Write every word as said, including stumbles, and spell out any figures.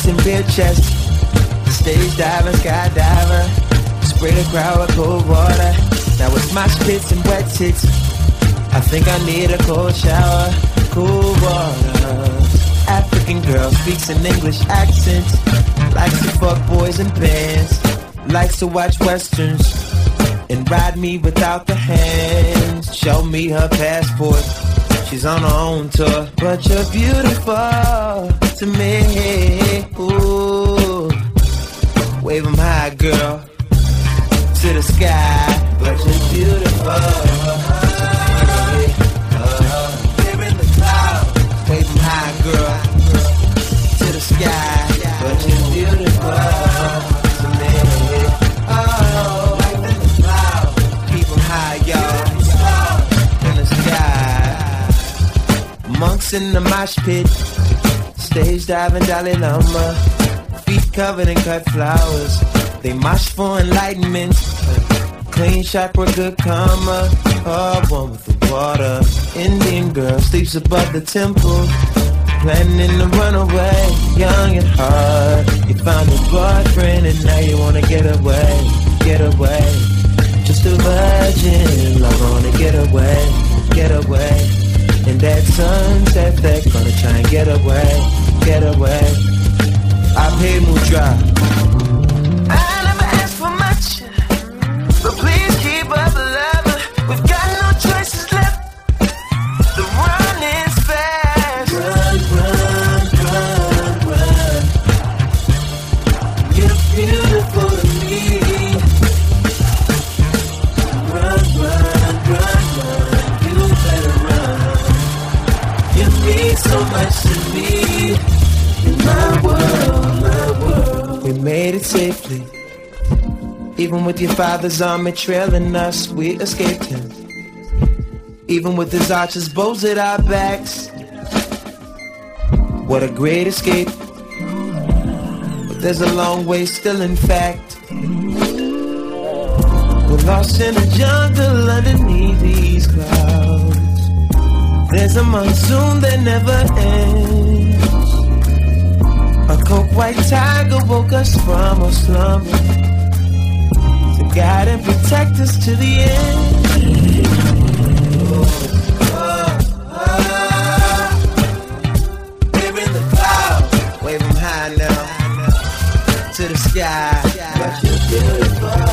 and bare chest. Stage diving, skydiver, spray the crowd with cold water. Now it's mosh pits and wet tits. I think I need a cold shower, cool water. African girl speaks an English accent, likes to fuck boys in bands, likes to watch westerns and ride me without the hands. Show me her passport, she's on her own tour. But you're beautiful to me. Ooh, wave 'em high, girl, to the sky. But you're beautiful. You're in the cloud. Wave 'em high, girl, to the sky. But you're beautiful to me. Oh, wave in the cloud. Keep 'em high, y'all, in the sky. Monks in the mosh pit, stage diving Dalai Lama, feet covered in cut flowers. They mosh for enlightenment. Clean chakra, good karma. Oh, one with the water. Indian girl sleeps above the temple, planning to run away. Young at heart, you found a boyfriend and now you wanna get away, get away. Just a virgin, love wanna get away, get away. And that sunset, they're gonna try and get away, get away. I pay Mudra. I never asked for much, but please keep up the love. We've got no choices left. The run is fast. Run, run, run, run. You're beautiful to me. Run, run, run, run. You better run. You mean so much to me. In my world, my world. We made it safely. Even with your father's army trailing us, we escaped him. Even with his archers, bows at our backs. What a great escape. But there's a long way still, in fact. We're lost in a jungle underneath these clouds. There's a monsoon that never ends. A cold white tiger woke us from our slumber, guide and protect us to the end. Oh, oh, oh. We're in the clouds. Wave 'em high now, to the sky. But you're beautiful.